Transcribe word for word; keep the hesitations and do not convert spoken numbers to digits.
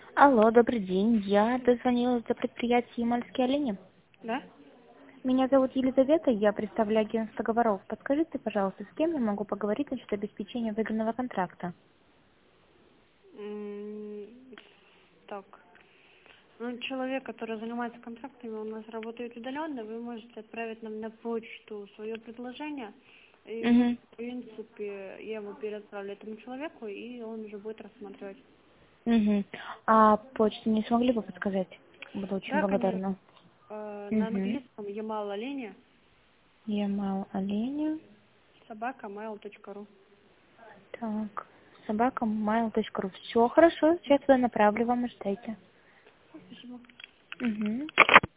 Алло, добрый день. Я дозвонилась за предприятие «Ямальские олени». Да? Меня зовут Елизавета, я представляю агентство «Говоров». Подскажите, пожалуйста, с кем я могу поговорить насчет обеспечения выданного контракта? М, Так. Ну, человек, который занимается контрактами, у нас работает удаленно. Вы можете отправить нам на почту свое предложение. И мы, Угу. в принципе, я его переотправлю этому человеку, и он уже будет рассматривать. Угу. А почту не смогли бы подсказать? Буду очень Да, конечно. благодарна. Э, На Угу. английском ямал оленя Ямал оленя. собака mail точка ру. Так. Собака mail точка ру. Все хорошо, сейчас я направлю вам, ожидайте. Спасибо. Угу.